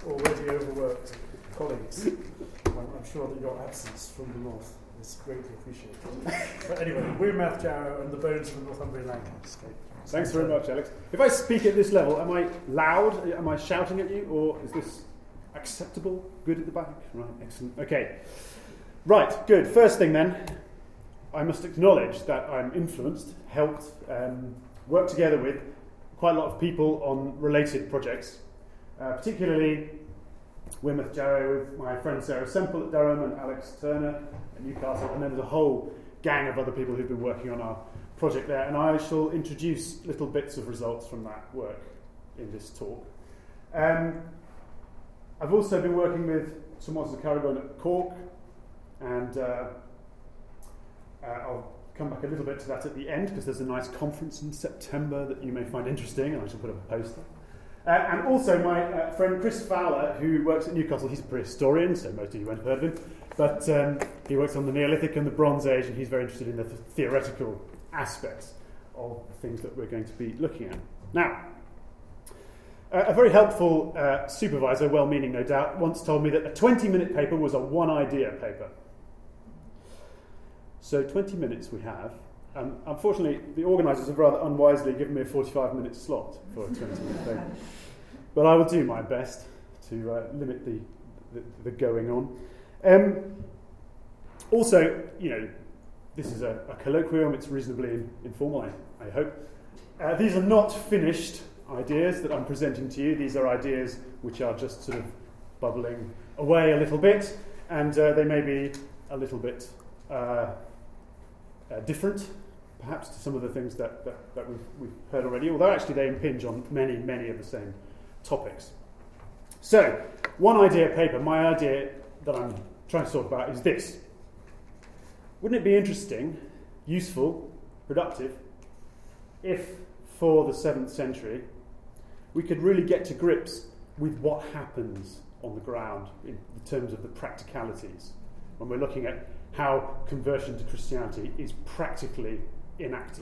already overworked colleagues. I'm sure that your absence from the north is greatly appreciated. But anyway, we're Matt Jarrow and the Bones of the Northumbrian Landscape. Thanks very much, Alex. If I speak at this level, am I loud? Am I shouting at you? Or is this acceptable? Good at the back? Right, excellent. Okay. Right, good. First thing then, I must acknowledge that I'm influenced, helped, worked together with quite a lot of people on related projects, particularly Weymouth Jarrow with my friend Sarah Semple at Durham and Alex Turner at Newcastle, and then there's a whole gang of other people who've been working on our project there, and I shall introduce little bits of results from that work in this talk. I've also been working with Sir Martin Carrigon at Cork, and I'll come back a little bit to that at the end because there's a nice conference in September that you may find interesting, and I shall put up a poster. And also my friend Chris Fowler, who works at Newcastle. He's a prehistorian, so most of you won't have heard of him, but he works on the Neolithic and the Bronze Age, and he's very interested in the theoretical aspects of the things that we're going to be looking at. Now, a very helpful supervisor, well-meaning no doubt, once told me that a 20-minute paper was a one-idea paper. So 20 minutes we have. Unfortunately, the organisers have rather unwisely given me a 45-minute slot for a 20-minute paper. But I will do my best to limit the going on. Also, you know, this is a colloquium. It's reasonably informal, I hope. These are not finished ideas that I'm presenting to you. These are ideas which are just sort of bubbling away a little bit, and they may be a little bit different, perhaps, to some of the things that we've heard already, although actually they impinge on many of the same topics. So, one idea paper, my idea that I'm trying to talk about is this. Wouldn't it be interesting, useful, productive, if for the 7th century we could really get to grips with what happens on the ground in terms of the practicalities when we're looking at how conversion to Christianity is practically enacted?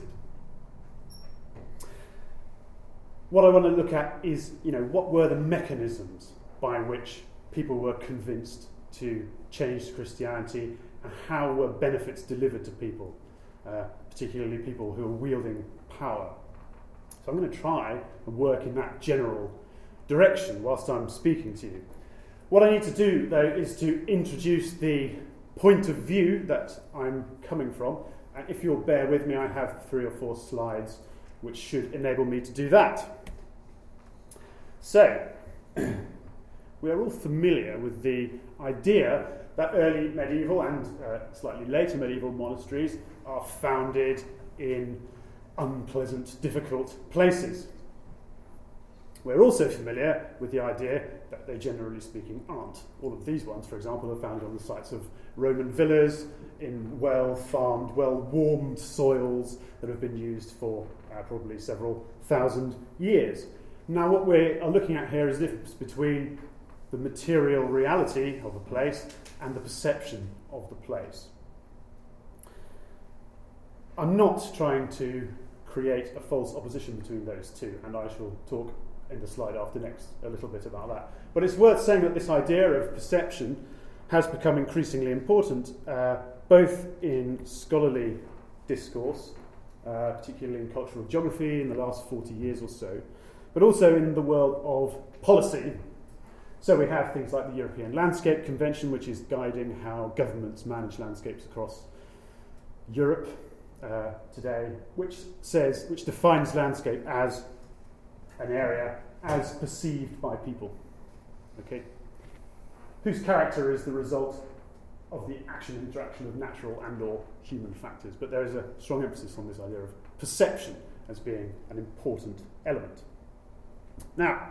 What I want to look at is, you know, what were the mechanisms by which people were convinced to change to Christianity, and how were benefits delivered to people, particularly people who are wielding power. So I'm going to try and work in that general direction whilst I'm speaking to you. What I need to do, though, is to introduce the point of view that I'm coming from, and if you'll bear with me, I have 3 or 4 slides which should enable me to do that. So, we are all familiar with the idea that early medieval and slightly later medieval monasteries are founded in unpleasant, difficult places. We're also familiar with the idea that they, generally speaking, aren't. All of these ones, for example, are founded on the sites of Roman villas in well-farmed, well-warmed soils that have been used for probably several thousand years. Now, what we are looking at here is the difference between the material reality of a place and the perception of the place. I'm not trying to create a false opposition between those two, and I shall talk in the slide after next a little bit about that. But it's worth saying that this idea of perception has become increasingly important, both in scholarly discourse, particularly in cultural geography in the last 40 years or so, but also in the world of policy. So we have things like the European Landscape Convention, which is guiding how governments manage landscapes across Europe today, which defines landscape as an area as perceived by people, okay, whose character is the result of the action and interaction of natural and or human factors. But there is a strong emphasis on this idea of perception as being an important element. Now,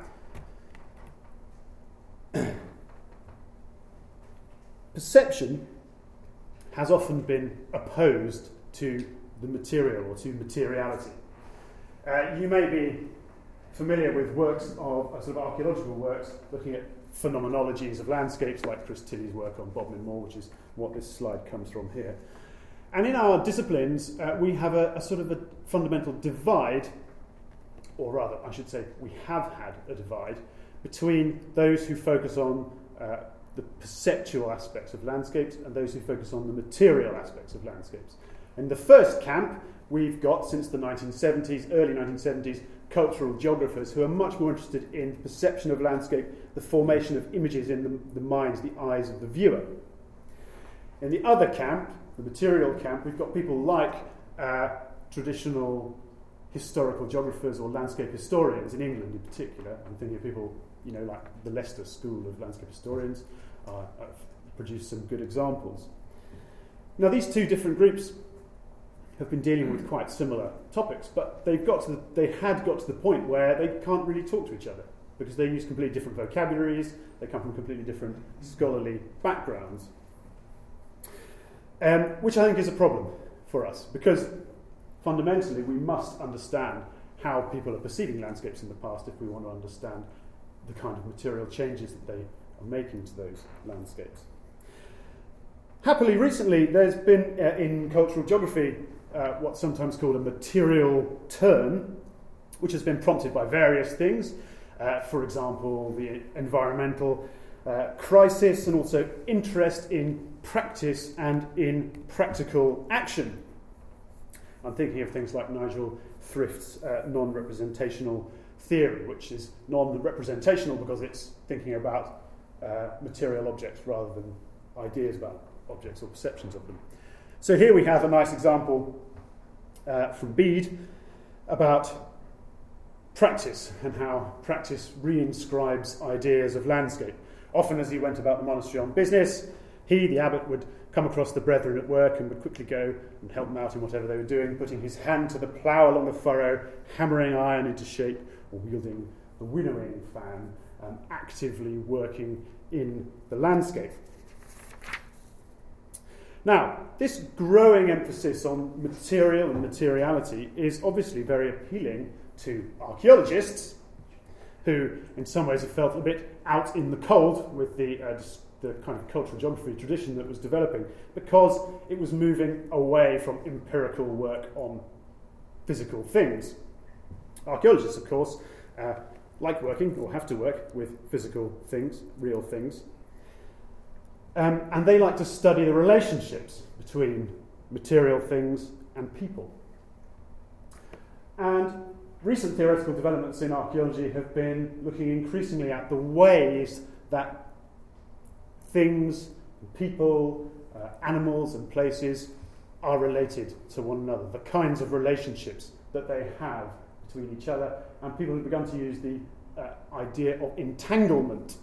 perception has often been opposed to the material or to materiality. You may be familiar with works of sort of archaeological works looking at phenomenologies of landscapes, like Chris Tilley's work on Bodmin Moor, which is what this slide comes from here. And in our disciplines, we have a sort of a fundamental divide, or rather, I should say, we have had a divide between those who focus on the perceptual aspects of landscapes and those who focus on the material aspects of landscapes. In the first camp, we've got, since the 1970s, early 1970s, cultural geographers who are much more interested in perception of landscape, the formation of images in the minds, the eyes of the viewer. In the other camp, the material camp, we've got people like traditional historical geographers or landscape historians in England in particular. I'm thinking of people, like the Leicester School of Landscape Historians have produced some good examples. Now, these two different groups have been dealing with quite similar topics, but they had got to the point where they can't really talk to each other because they use completely different vocabularies, they come from completely different scholarly backgrounds, which I think is a problem for us, because fundamentally we must understand how people are perceiving landscapes in the past if we want to understand the kind of material changes that they are making to those landscapes. Happily, recently, there's been, in cultural geography, what's sometimes called a material turn, which has been prompted by various things. For example, the environmental crisis, and also interest in practice and in practical action. I'm thinking of things like Nigel Thrift's non-representational theory, which is non-representational because it's thinking about material objects rather than ideas about objects or perceptions of them. So here we have a nice example from Bede about practice and how practice reinscribes ideas of landscape. Often as he went about the monastery on business, he, the abbot, would come across the brethren at work and would quickly go and help them out in whatever they were doing, putting his hand to the plough along the furrow, hammering iron into shape, or wielding the winnowing fan, and actively working in the landscape. Now, this growing emphasis on material and materiality is obviously very appealing to archaeologists, who in some ways have felt a bit out in the cold with the kind of cultural geography tradition that was developing, because it was moving away from empirical work on physical things. Archaeologists, of course, like working, or have to work, with physical things, real things. And they like to study the relationships between material things and people. And recent theoretical developments in archaeology have been looking increasingly at the ways that things, people, animals and places are related to one another, the kinds of relationships that they have between each other, and people have begun to use the idea of entanglement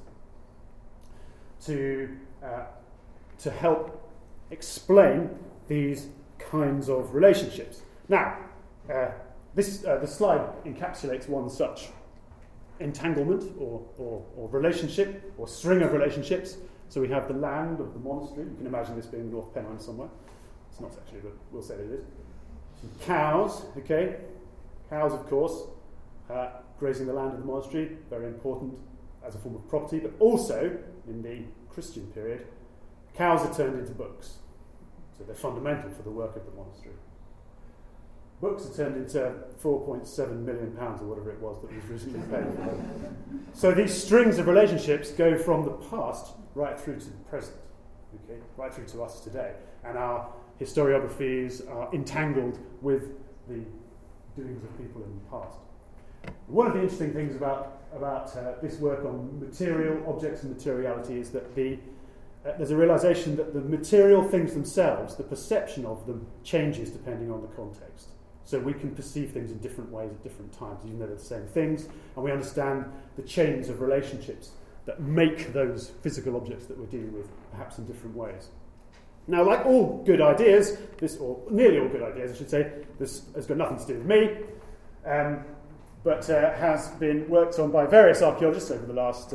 to help explain these kinds of relationships. Now, the slide encapsulates one such entanglement or relationship or string of relationships. So we have the land of the monastery. You can imagine this being North Pennine somewhere. It's not actually, but we'll say that it is. Cows, okay. Cows, of course, grazing the land of the monastery, very important as a form of property, but also, in the Christian period, cows are turned into books. So they're fundamental for the work of the monastery. Books are turned into £4.7 million or whatever it was that was recently paid for them. So these strings of relationships go from the past right through to the present, okay, right through to us today. And our historiographies are entangled with the doings of people in the past. One of the interesting things about this work on material objects and materiality is that there's a realization that the material things themselves, the perception of them, changes depending on the context. So we can perceive things in different ways at different times, even though they're the same things, and we understand the chains of relationships that make those physical objects that we're dealing with perhaps in different ways. Now, like all good ideas, or nearly all good ideas, I should say, this has got nothing to do with me, but has been worked on by various archaeologists over the last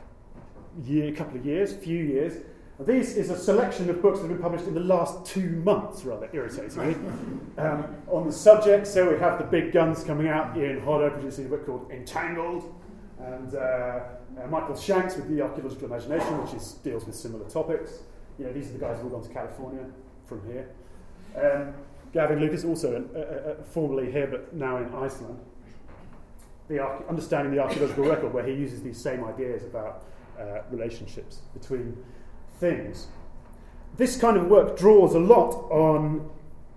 few years. This is a selection of books that have been published in the last 2 months, rather irritatingly, on the subject. So we have the big guns coming out. Ian Hodder producing a book called Entangled, and Michael Shanks with The Archaeological Imagination, which deals with similar topics. These are the guys who've all gone to California from here. Gavin Lucas, also formerly here but now in Iceland. understanding the archaeological record, where he uses these same ideas about relationships between things. This kind of work draws a lot on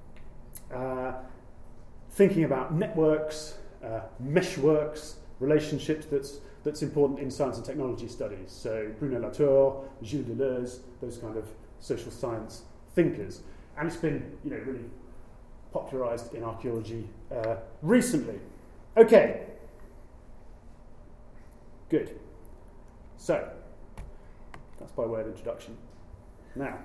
thinking about networks, meshworks, relationships that's important in science and technology studies. So Bruno Latour, Gilles Deleuze, those kind of social science thinkers. And it's been, really popularised in archaeology recently. Okay. Good. So, that's by way of introduction. Now,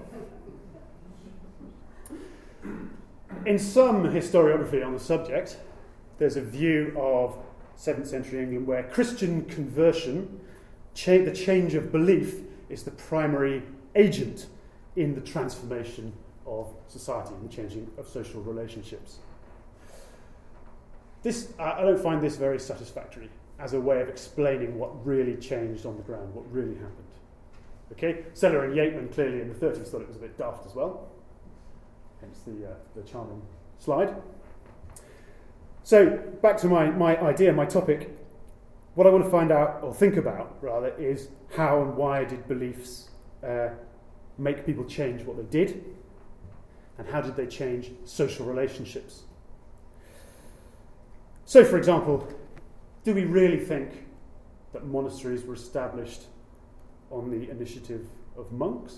in some historiography on the subject, there's a view of 7th century England where Christian conversion, the change of belief, is the primary agent in the transformation of society and the changing of social relationships. I don't find this very satisfactory as a way of explaining what really changed on the ground, what really happened. Okay, Seller and Yateman clearly in the 30s thought it was a bit daft as well, hence the charming slide. So, back to my idea, my topic. What I want to find out, or think about, rather, is how and why did beliefs make people change what they did, and how did they change social relationships? So, for example, do we really think that monasteries were established on the initiative of monks?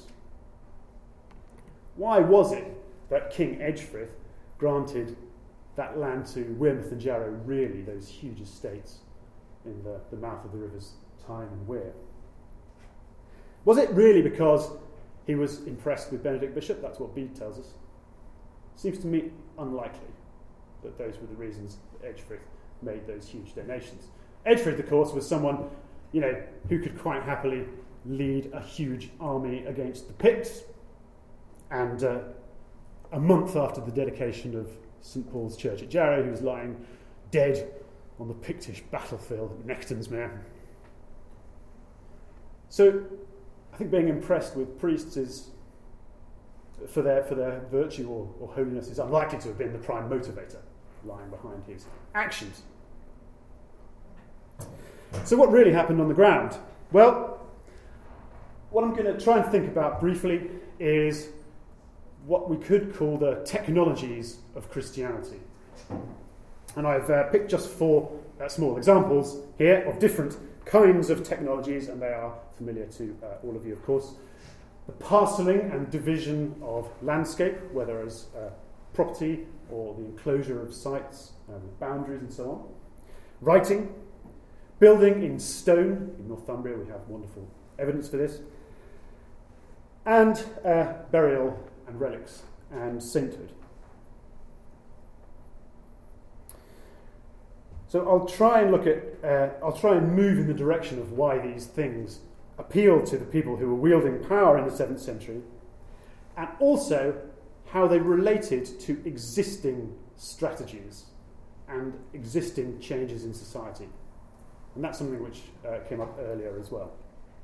Why was it that King Edgefrith granted that land to Wearmouth and Jarrow, really those huge estates in the mouth of the rivers Tyne and Wear? Was it really because he was impressed with Benedict Bishop? That's what Bede tells us. Seems to me unlikely that those were the reasons that Edgefrith made those huge donations. Edgefrith, of course, was someone, who could quite happily lead a huge army against the Picts, and a month after the dedication of St Paul's Church at Jarrow, he was lying dead on the Pictish battlefield at Nectansmere. So, I think being impressed with priests is, for their virtue or holiness, is unlikely to have been the prime motivator lying behind his actions. So what really happened on the ground? Well, what I'm going to try and think about briefly is what we could call the technologies of Christianity. And I've picked just 4 small examples here of different kinds of technologies, and they are familiar to all of you, of course. The parcelling and division of landscape, whether as property or the enclosure of sites with boundaries and so on. Writing, building in stone. In Northumbria we have wonderful evidence for this. And burial and relics and sainthood. So I'll try and move in the direction of why these things appealed to the people who were wielding power in the 7th century, and also how they related to existing strategies and existing changes in society. And that's something which came up earlier as well.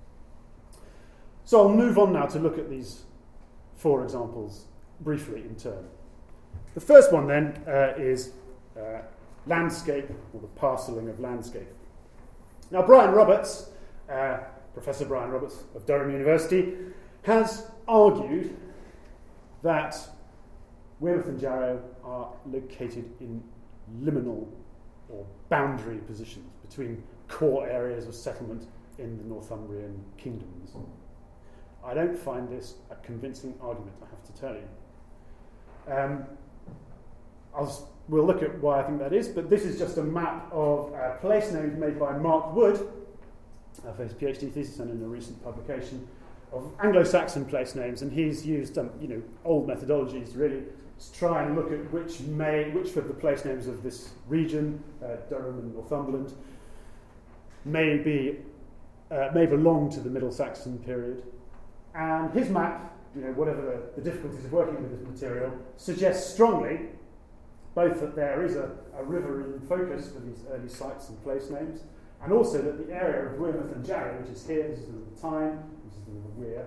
So I'll move on now to look at these 4 examples briefly in turn. The first one then is landscape, or the parcelling of landscape. Now Brian Roberts, Professor Brian Roberts of Durham University, has argued that Wearmouth and Jarrow are located in liminal or boundary positions between core areas of settlement in the Northumbrian kingdoms. I don't find this a convincing argument, I have to tell you. We'll look at why I think that is, but this is just a map of place names made by Mark Wood for his PhD thesis and in a recent publication of Anglo-Saxon place names, and he's used old methodologies really to try and look at which of the place names of this region, Durham and Northumberland, may belong to the Middle Saxon period. And his map, whatever the difficulties of working with this material, suggests strongly both that there is a river in focus for these early sites and place names, and also that the area of Wearmouth and Jarrow, which is here, this is the River Tyne, this is the River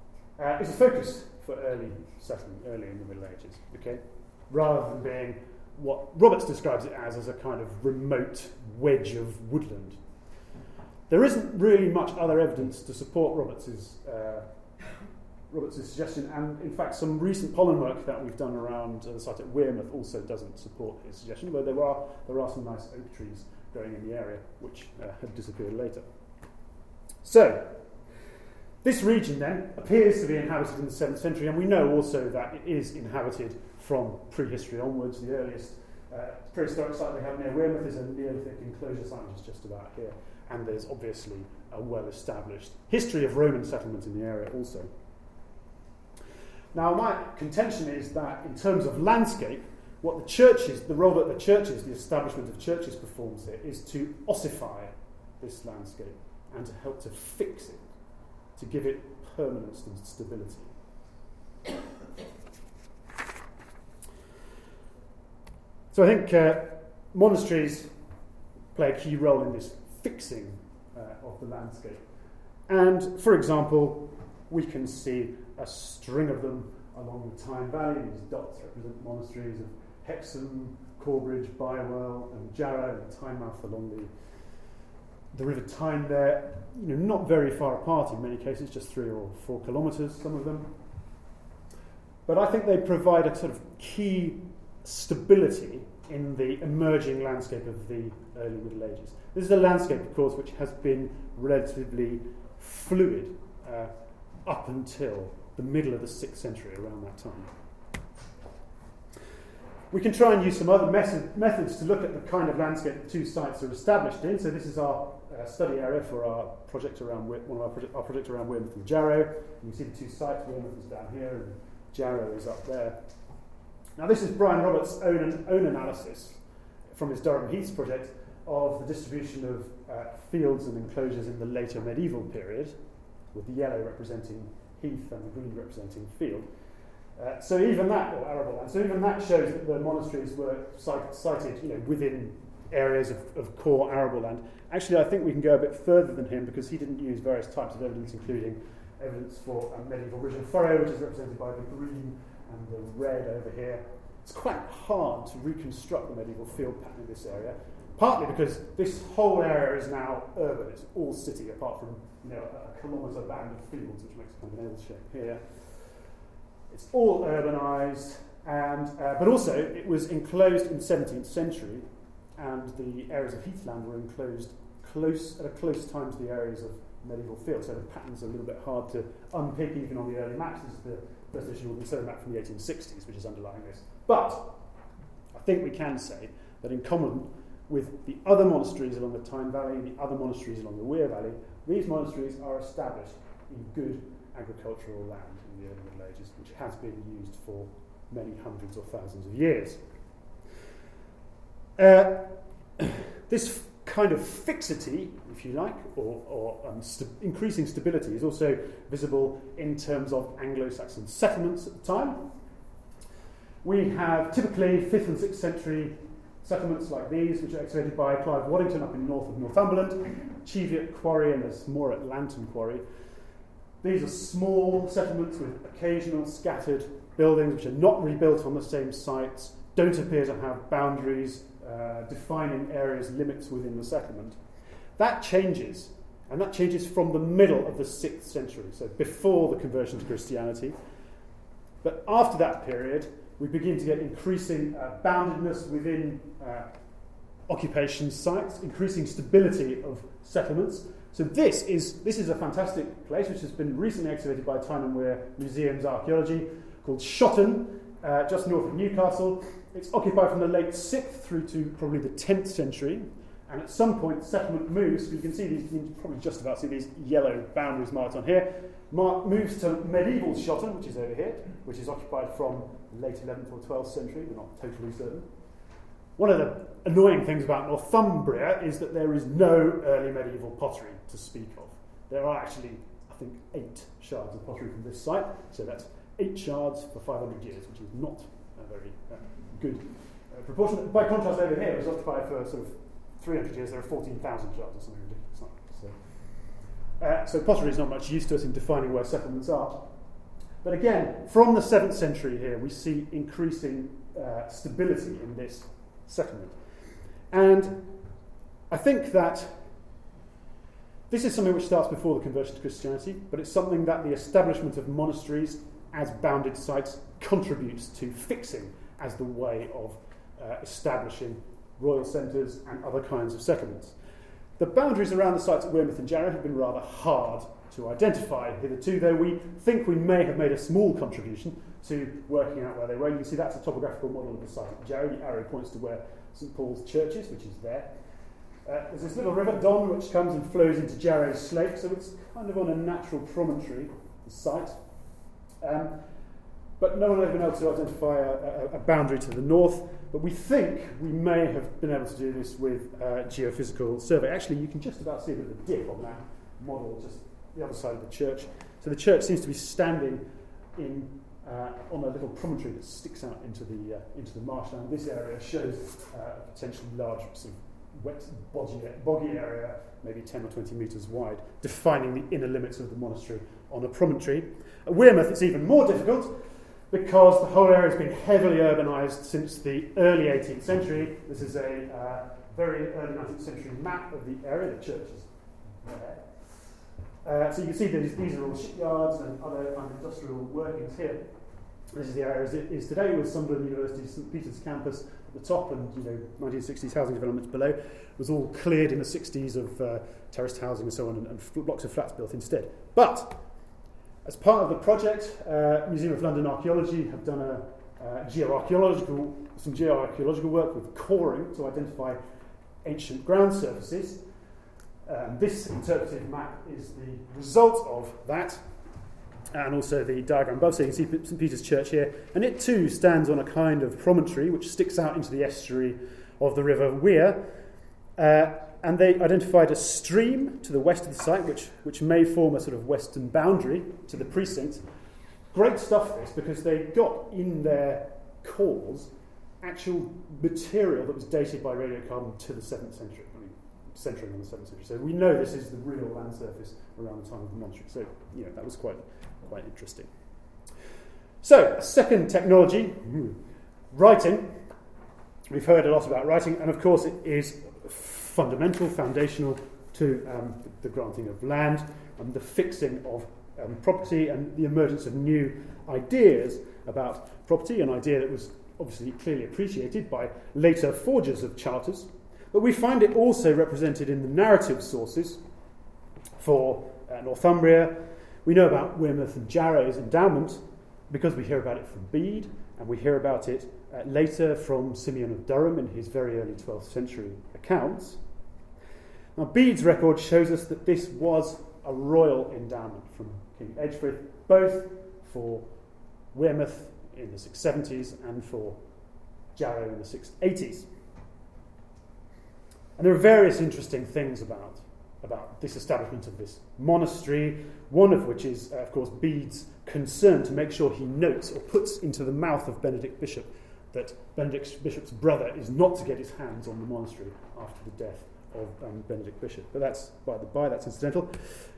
Wear, is a focus for early settlement, early in the Middle Ages, okay? Rather than being what Roberts describes it as a kind of remote wedge of woodland. There isn't really much other evidence to support Roberts's suggestion, and in fact some recent pollen work that we've done around the site at Wearmouth also doesn't support his suggestion, though there are some nice oak trees growing in the area which have disappeared later. So, this region then appears to be inhabited in the 7th century, and we know also that it is inhabited from prehistory onwards. The earliest prehistoric site we have near Wearmouth is a Neolithic enclosure site, which is just about here, and there's obviously a well-established history of Roman settlement in the area also. Now, my contention is that in terms of landscape, what the churches, the role that the churches, the establishment of churches performs here is to ossify this landscape and to help to fix it, to give it permanence and stability. So I think monasteries play a key role in this fixing of the landscape. And, for example, we can see a string of them along the Tyne Valley. These dots represent monasteries of Hexham, Corbridge, Bywell and Jarrow and Tynemouth along the River Tyne there, not very far apart in many cases, just 3 or 4 kilometres, some of them. But I think they provide a sort of key stability in the emerging landscape of the early Middle Ages. This is a landscape, of course, which has been relatively fluid up until the middle of the 6th century, around that time. We can try and use some other methods to look at the kind of landscape the two sites are established in. So this is our study area for our project around our project around Wearmouth and Jarrow. You can see the two sites. Wearmouth is down here and Jarrow is up there. Now this is Brian Roberts' own analysis from his Durham Heaths project of the distribution of fields and enclosures in the later medieval period, with the yellow representing heath and the green representing field. So even that, or arable land, so even that shows that the monasteries were cited, within areas of core arable land. Actually, I think we can go a bit further than him because he didn't use various types of evidence, including evidence for a medieval ridge and furrow, which is represented by the green and the red over here. It's quite hard to reconstruct the medieval field pattern in this area, partly because this whole area is now urban. It's all city, apart from a kilometre band of fields, which makes kind of an L shape here. It's all urbanised, but also it was enclosed in the 17th century, and the areas of heathland were enclosed at a close time to the areas of medieval fields, so the pattern's a little bit hard to unpick even on the early maps. This is the first edition of the survey map from the 1860s, which is underlying this. But I think we can say that in common with the other monasteries along the Tyne Valley, the other monasteries along the Wear Valley, these monasteries are established in good agricultural land in the early Middle Ages, which has been used for many hundreds or thousands of years. This kind of fixity, if you like, or increasing stability is also visible in terms of Anglo-Saxon settlements at the time. We have typically 5th and 6th century settlements like these, which are excavated by Clive Waddington up in north of Northumberland, Cheviot Quarry and the Smoret Lantern Quarry. These are small settlements with occasional scattered buildings which are not rebuilt on the same sites, don't appear to have boundaries defining areas, limits within the settlement. That changes, and that changes from the middle of the 6th century, so before the conversion to Christianity. But after that period, we begin to get increasing boundedness within occupation sites, increasing stability of settlements. So this is a fantastic place which has been recently excavated by Tyne and Wear Museum's Archaeology, called Shotton, just north of Newcastle. It's occupied from the late 6th through to probably the 10th century, and at some point settlement moves. You can see these, you can probably just about see these yellow boundaries marked on here. Moves to medieval Shotton, which is over here, which is occupied from the late 11th or 12th century. We're not totally certain. One of the annoying things about Northumbria is that there is no early medieval pottery to speak of. There are actually, I think, 8 shards of pottery from this site, so that's 8 shards for 500 years, which is not a very good proportion. By contrast, over here, it was occupied for sort of 300 years. There are 14,000 shards or something ridiculous. So pottery is not much use to us in defining where settlements are. But again, from the 7th century here, we see increasing stability in this settlement. And I think that this is something which starts before the conversion to Christianity, but it's something that the establishment of monasteries as bounded sites contributes to fixing as the way of establishing royal centres and other kinds of settlements. The boundaries around the sites at Wearmouth and Jarrow have been rather hard to identify hitherto, though we think we may have made a small contribution to working out where they were. You can see that's a topographical model of the site at Jarrow. The arrow points to where St Paul's Church is, which is there. There's this little river, Don, which comes and flows into Jarrow's Slate, so it's kind of on a natural promontory, the site. But no one has been able to identify a boundary to the north, but we think we may have been able to do this with geophysical survey. Actually, you can just about see a bit of a dip on that model, just the other side of the church. So the church seems to be standing on a little promontory that sticks out into the marshland. This area shows a potentially large sort of wet, boggy area, maybe 10 or 20 metres wide, defining the inner limits of the monastery on a promontory. At Wearmouth, it's even more difficult because the whole area has been heavily urbanised since the early 18th century. This is a very early 19th century map of the area. The church is there. So you can see that these are all shipyards and other kind of industrial workings here. This is the area as it is today, with Sunderland University's St Peter's campus at the top and 1960s housing developments below. It was all cleared in the 60s of terraced housing and so on, and blocks of flats built instead. But as part of the project, Museum of London Archaeology have done some geoarchaeological work with coring to identify ancient ground surfaces. This interpretive map is the result of that, and also the diagram above. So you can see St Peter's Church here, and it too stands on a kind of promontory which sticks out into the estuary of the River Wear. And they identified a stream to the west of the site, which may form a sort of western boundary to the precinct. Great stuff, this, because they got in their cores actual material that was dated by radiocarbon to the 7th century. Centering on the 7th century. So we know this is the real land surface around the time of the monastery. So, that was quite interesting. So, second technology, writing. We've heard a lot about writing, and of course it is foundational to the granting of land and the fixing of property and the emergence of new ideas about property, an idea that was obviously clearly appreciated by later forgers of charters. But we find it also represented in the narrative sources for Northumbria. We know about Wearmouth and Jarrow's endowment because we hear about it from Bede, and we hear about it later from Simeon of Durham in his very early 12th century accounts. Now, Bede's record shows us that this was a royal endowment from King Edgefrith, both for Wearmouth in the 670s and for Jarrow in the 680s. And there are various interesting things about this establishment of this monastery, one of which is, of course, Bede's concern to make sure he notes or puts into the mouth of Benedict Bishop that Benedict Bishop's brother is not to get his hands on the monastery after the death of Benedict Bishop. But that's, by the by, that's incidental.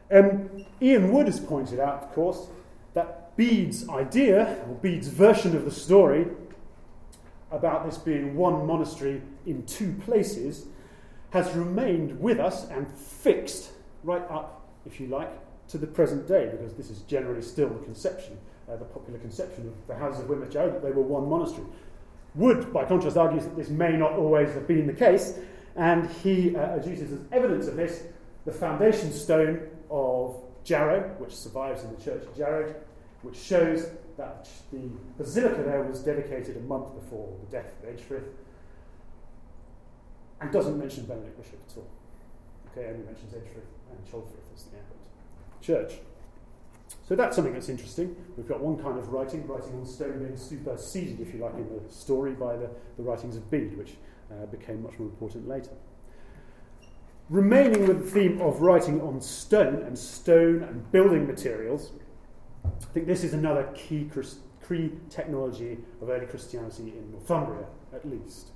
Ian Wood has pointed out, of course, that Bede's idea, or Bede's version of the story about this being one monastery in two places, has remained with us and fixed right up, if you like, to the present day, because this is generally still the conception, the popular conception of the houses of Wearmouth Jarrow, that they were one monastery. Wood, by contrast, argues that this may not always have been the case, and he adduces as evidence of this the foundation stone of Jarrow, which survives in the church of Jarrow, which shows that the basilica there was dedicated a month before the death of Edgefrith, and doesn't mention Benedict Bishop at all. Okay, only mentions Edgefrith and Cholfrith as the abbot church. So that's something that's interesting. We've got one kind of writing on stone being superseded, if you like, in the story by the writings of Bede, which became much more important later. Remaining with the theme of writing on stone and building materials, I think this is another key technology of early Christianity in Northumbria, at least.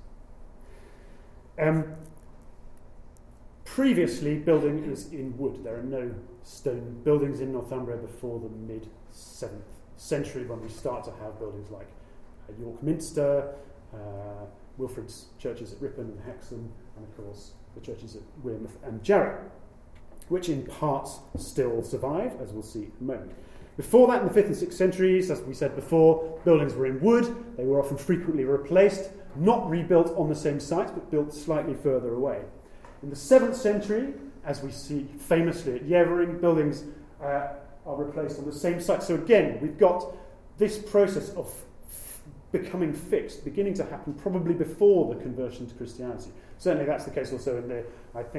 Previously, building is in wood. There are no stone buildings in Northumbria before the mid-7th century, when we start to have buildings like York Minster, Wilfrid's churches at Ripon and Hexham, and of course the churches at Wearmouth and Jarrow, which in parts still survive, as we'll see in a moment. Before that, in the 5th and 6th centuries, as we said before, buildings were in wood. They were often frequently replaced, not rebuilt on the same sites, but built slightly further away. In the 7th century, as we see famously at Yeavering, buildings are replaced on the same site. So again, we've got this process of becoming fixed, beginning to happen probably before the conversion to Christianity. Certainly that's the case also in the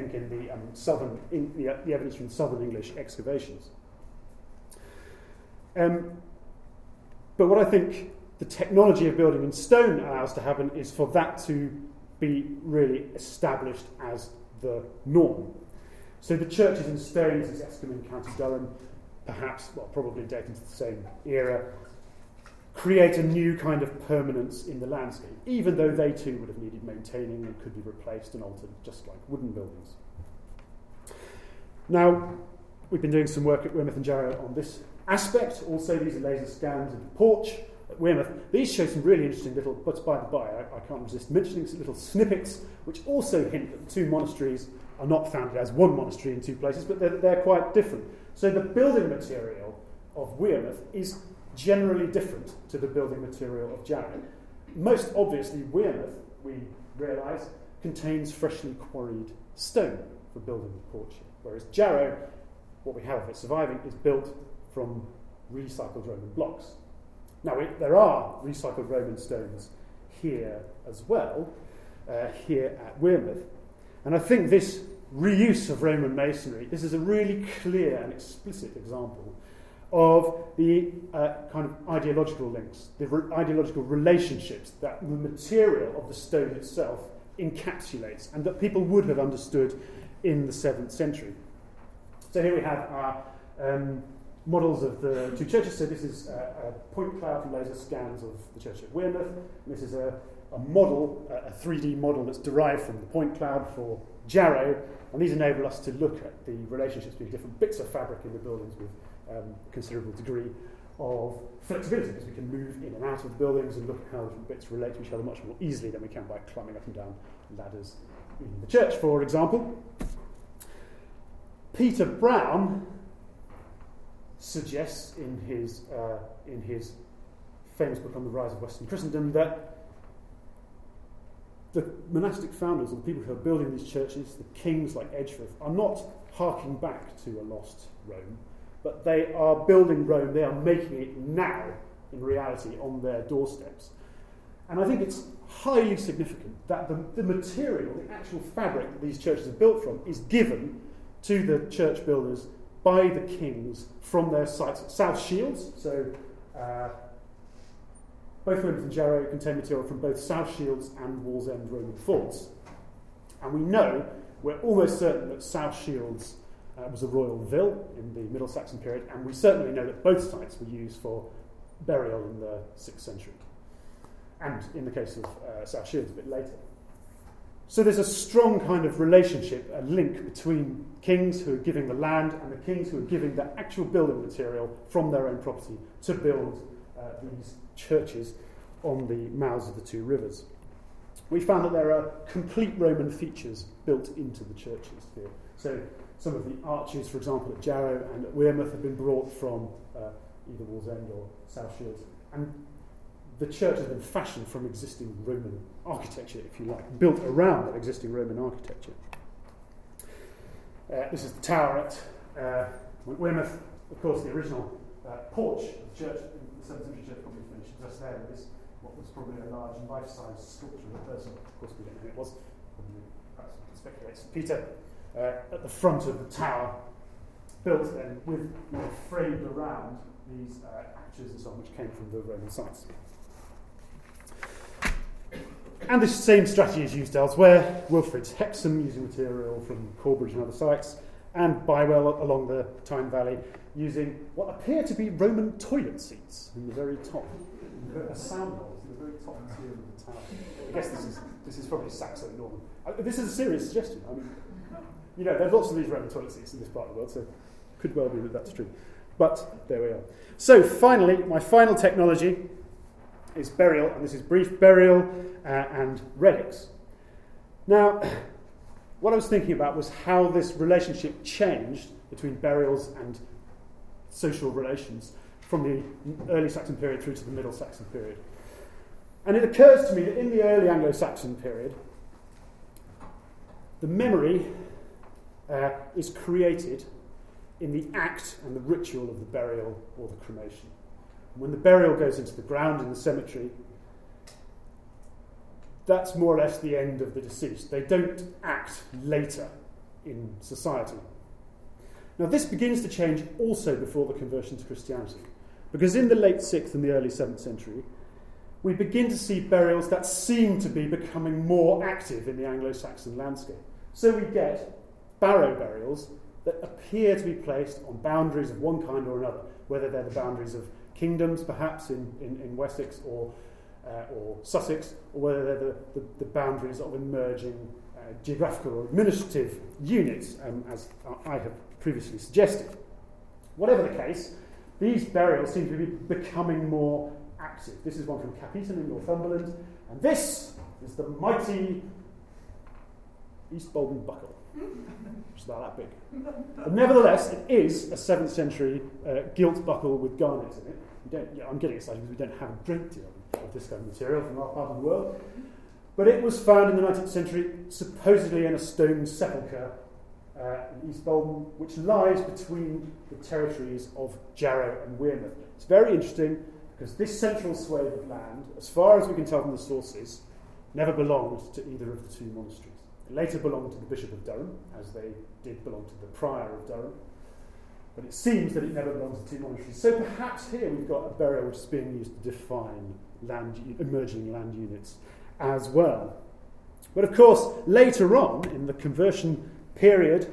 the evidence from Southern English excavations. But what I think the technology of building in stone allows to happen is for that to be really established as the norm. So the churches in stone, as is Escombe in County Durham, perhaps, probably dating to the same era, create a new kind of permanence in the landscape, even though they too would have needed maintaining and could be replaced and altered, just like wooden buildings. Now, we've been doing some work at Wearmouth and Jarrow on this aspect. Also, these are laser scans of the porch at Wearmouth. These show some really interesting little, but by the by, I can't resist mentioning some little snippets, which also hint that the two monasteries are not founded as one monastery in two places, but they're quite different. So the building material of Wearmouth is generally different to the building material of Jarrow. Most obviously, Wearmouth, we realise, contains freshly quarried stone for building the porch, whereas Jarrow, what we have of it surviving, is built from recycled Roman blocks. Now, there are recycled Roman stones here as well, here at Wearmouth. And I think this reuse of Roman masonry, this is a really clear and explicit example of the kind of ideological links, the ideological relationships that the material of the stone itself encapsulates and that people would have understood in the 7th century. So here we have our models of the two churches. So this is a point cloud from laser scans of the church at Wearmouth. And this is a model, a 3D model that's derived from the point cloud for Jarrow. And these enable us to look at the relationships between different bits of fabric in the buildings with considerable degree of flexibility, because we can move in and out of the buildings and look at how different bits relate to each other much more easily than we can by climbing up and down ladders in the church, for example. Peter Brown suggests in his famous book on the rise of Western Christendom that the monastic founders, or the people who are building these churches, the kings like Edgeworth, are not harking back to a lost Rome, but they are building Rome, they are making it now, in reality, on their doorsteps. And I think it's highly significant that the material, the actual fabric that these churches are built from, is given to the church builders by the kings from their sites at South Shields. So both Wearmouth and Jarrow contain material from both South Shields and Wallsend Roman forts. And we know, we're almost certain that South Shields was a royal vill in the Middle Saxon period, and we certainly know that both sites were used for burial in the 6th century. And in the case of South Shields, a bit later. So there's a strong kind of relationship, a link between kings who are giving the land and the kings who are giving the actual building material from their own property to build these churches on the mouths of the two rivers. We found that there are complete Roman features built into the churches here. So some of the arches, for example, at Jarrow and at Wearmouth have been brought from either Wallsend or South Shields. And the church has been fashioned from existing Roman architecture, if you like, built around that existing Roman architecture. This is the tower at Wearmouth. Of course, the original porch of the church, the 7th century church, probably finished just there with this, what was probably a large life-size sculpture of a person. Of course, we don't know who it was. Perhaps we can speculate. St. Peter at the front of the tower, built then with framed around these arches and so on, which came from the Roman sites. And this same strategy is used elsewhere. Wilfrid's Hexham, using material from Corbridge and other sites, and Bywell along the Tyne Valley, using what appear to be Roman toilet seats in the very top. A sound hole in the very top tier of the tower. I guess this is probably Saxo-Norman. This is a serious suggestion. I mean, there's lots of these Roman toilet seats in this part of the world, so it could well be that that's true. But there we are. So finally, my final technology is burial, and this is brief burial and relics. Now, what I was thinking about was how this relationship changed between burials and social relations from the early Saxon period through to the Middle Saxon period. And it occurs to me that in the early Anglo-Saxon period, the memory is created in the act and the ritual of the burial or the cremation. When the burial goes into the ground in the cemetery, that's more or less the end of the deceased. They don't act later in society. Now, this begins to change also before the conversion to Christianity, because in the late 6th and the early 7th century, we begin to see burials that seem to be becoming more active in the Anglo-Saxon landscape. So we get barrow burials that appear to be placed on boundaries of one kind or another, whether they're the boundaries of kingdoms, perhaps in Wessex or Sussex, or whether they're the boundaries of emerging geographical or administrative units, as I have previously suggested. Whatever the case, these burials seem to be becoming more active. This is one from Capheaton in Northumberland, and this is the mighty East Boldon buckle. It's about that big. But nevertheless, it is a 7th century gilt buckle with garnets in it. I'm getting excited because we don't have a great deal of this kind of material from our part of the world. But it was found in the 19th century, supposedly in a stone sepulchre in East Boldon, which lies between the territories of Jarrow and Wearmouth. It's very interesting because this central swathe of land, as far as we can tell from the sources, never belonged to either of the two monasteries. It later belonged to the Bishop of Durham, as they did belong to the Prior of Durham. But it seems that it never belonged to two monasteries. So perhaps here we've got a burial which is being used to define emerging land units as well. But of course, later on, in the conversion period,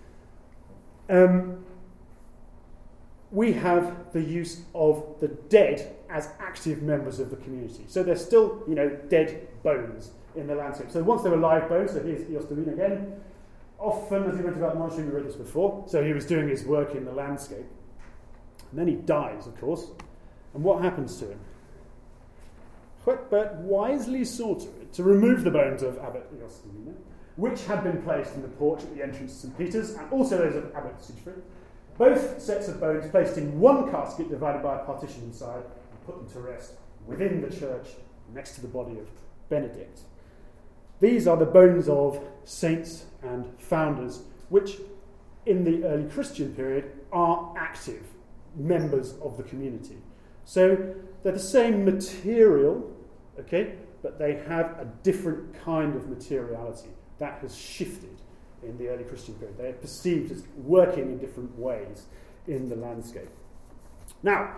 we have the use of the dead as active members of the community. So there's still, dead bones in the landscape. So once they were live bones, so here's Eos de Wien again, often as he went about the monastery, we read this before, so he was doing his work in the landscape. And then he dies, of course. And what happens to him? Huetbert wisely saw to remove the bones of Abbot Eos de Wien, which had been placed in the porch at the entrance to St. Peter's, and also those of Abbot Sigfrid. Both sets of bones placed in one casket divided by a partition inside and put them to rest within the church next to the body of Benedict. These are the bones of saints and founders, which in the early Christian period are active members of the community. So they're the same material, okay, but they have a different kind of materiality that has shifted in the early Christian period. They are perceived as working in different ways in the landscape. Now,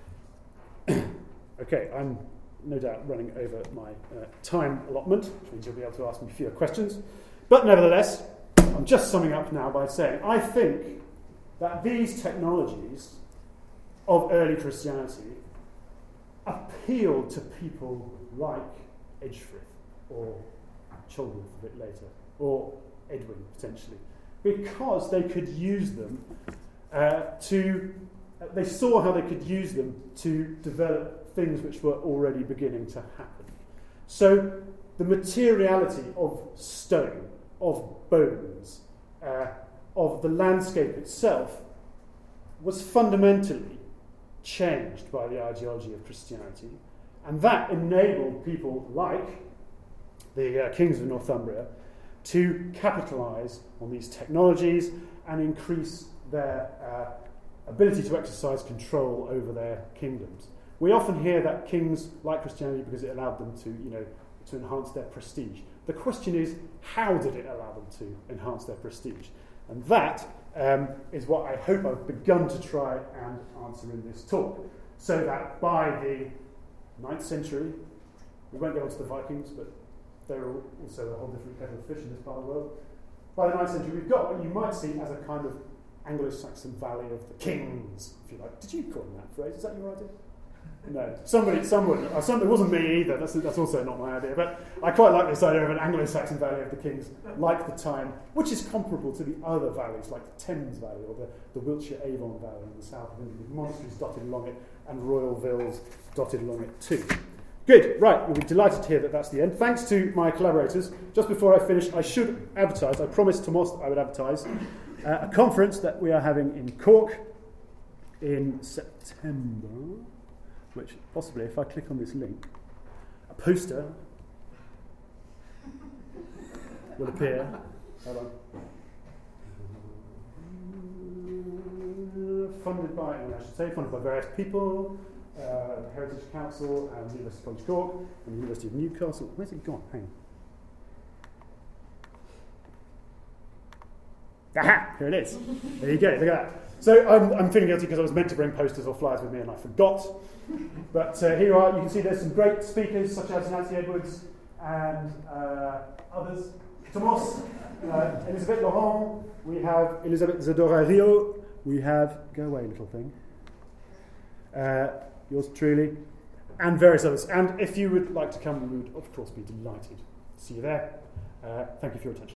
okay, I'm no doubt running over my time allotment, which means you'll be able to ask me fewer questions. But nevertheless, I'm just summing up now by saying I think that these technologies of early Christianity appealed to people like Edgefrith or Childworth a bit later, or Edwin potentially, because they could use them they saw how they could use them to develop things which were already beginning to happen. So the materiality of stone, of bones, of the landscape itself was fundamentally changed by the ideology of Christianity, and that enabled people like the kings of Northumbria to capitalise on these technologies and increase their ability to exercise control over their kingdoms. We often hear that kings like Christianity because it allowed them to enhance their prestige. The question is, how did it allow them to enhance their prestige? And that is what I hope I've begun to try and answer in this talk. So that by the 9th century, we won't go on to the Vikings, but they're also a whole different kettle of fish in this part of the world. By the 9th century, we've got what you might see as a kind of Anglo-Saxon valley of the kings, if you like. Did you coin that phrase? Is that your idea? No. Somebody. It wasn't me either. That's also not my idea. But I quite like this idea of an Anglo-Saxon valley of the kings, like the Tyne, which is comparable to the other valleys, like the Thames Valley or the Wiltshire Avon Valley in the south of England, with monasteries dotted along it and royal villas dotted along it too. Good, right, we'll be delighted to hear that that's the end. Thanks to my collaborators. Just before I finish, I should advertise, I promised Tomas that I would advertise, a conference that we are having in Cork in September, which possibly, if I click on this link, a poster will appear. Hold on. Funded by various people, the Heritage Council and the University College Cork and the University of Newcastle. Where's it gone? Hang on. Aha! Here it is. There you go. Look at that. So I'm feeling guilty because I was meant to bring posters or flyers with me and I forgot. But here you are. You can see there's some great speakers such as Nancy Edwards and others. Tomas, Elisabeth Laurent. We have Elisabeth Zadora Rio. We have, go away little thing, yours truly, and various others. And if you would like to come, we would of course be delighted to see you there. Thank you for your attention.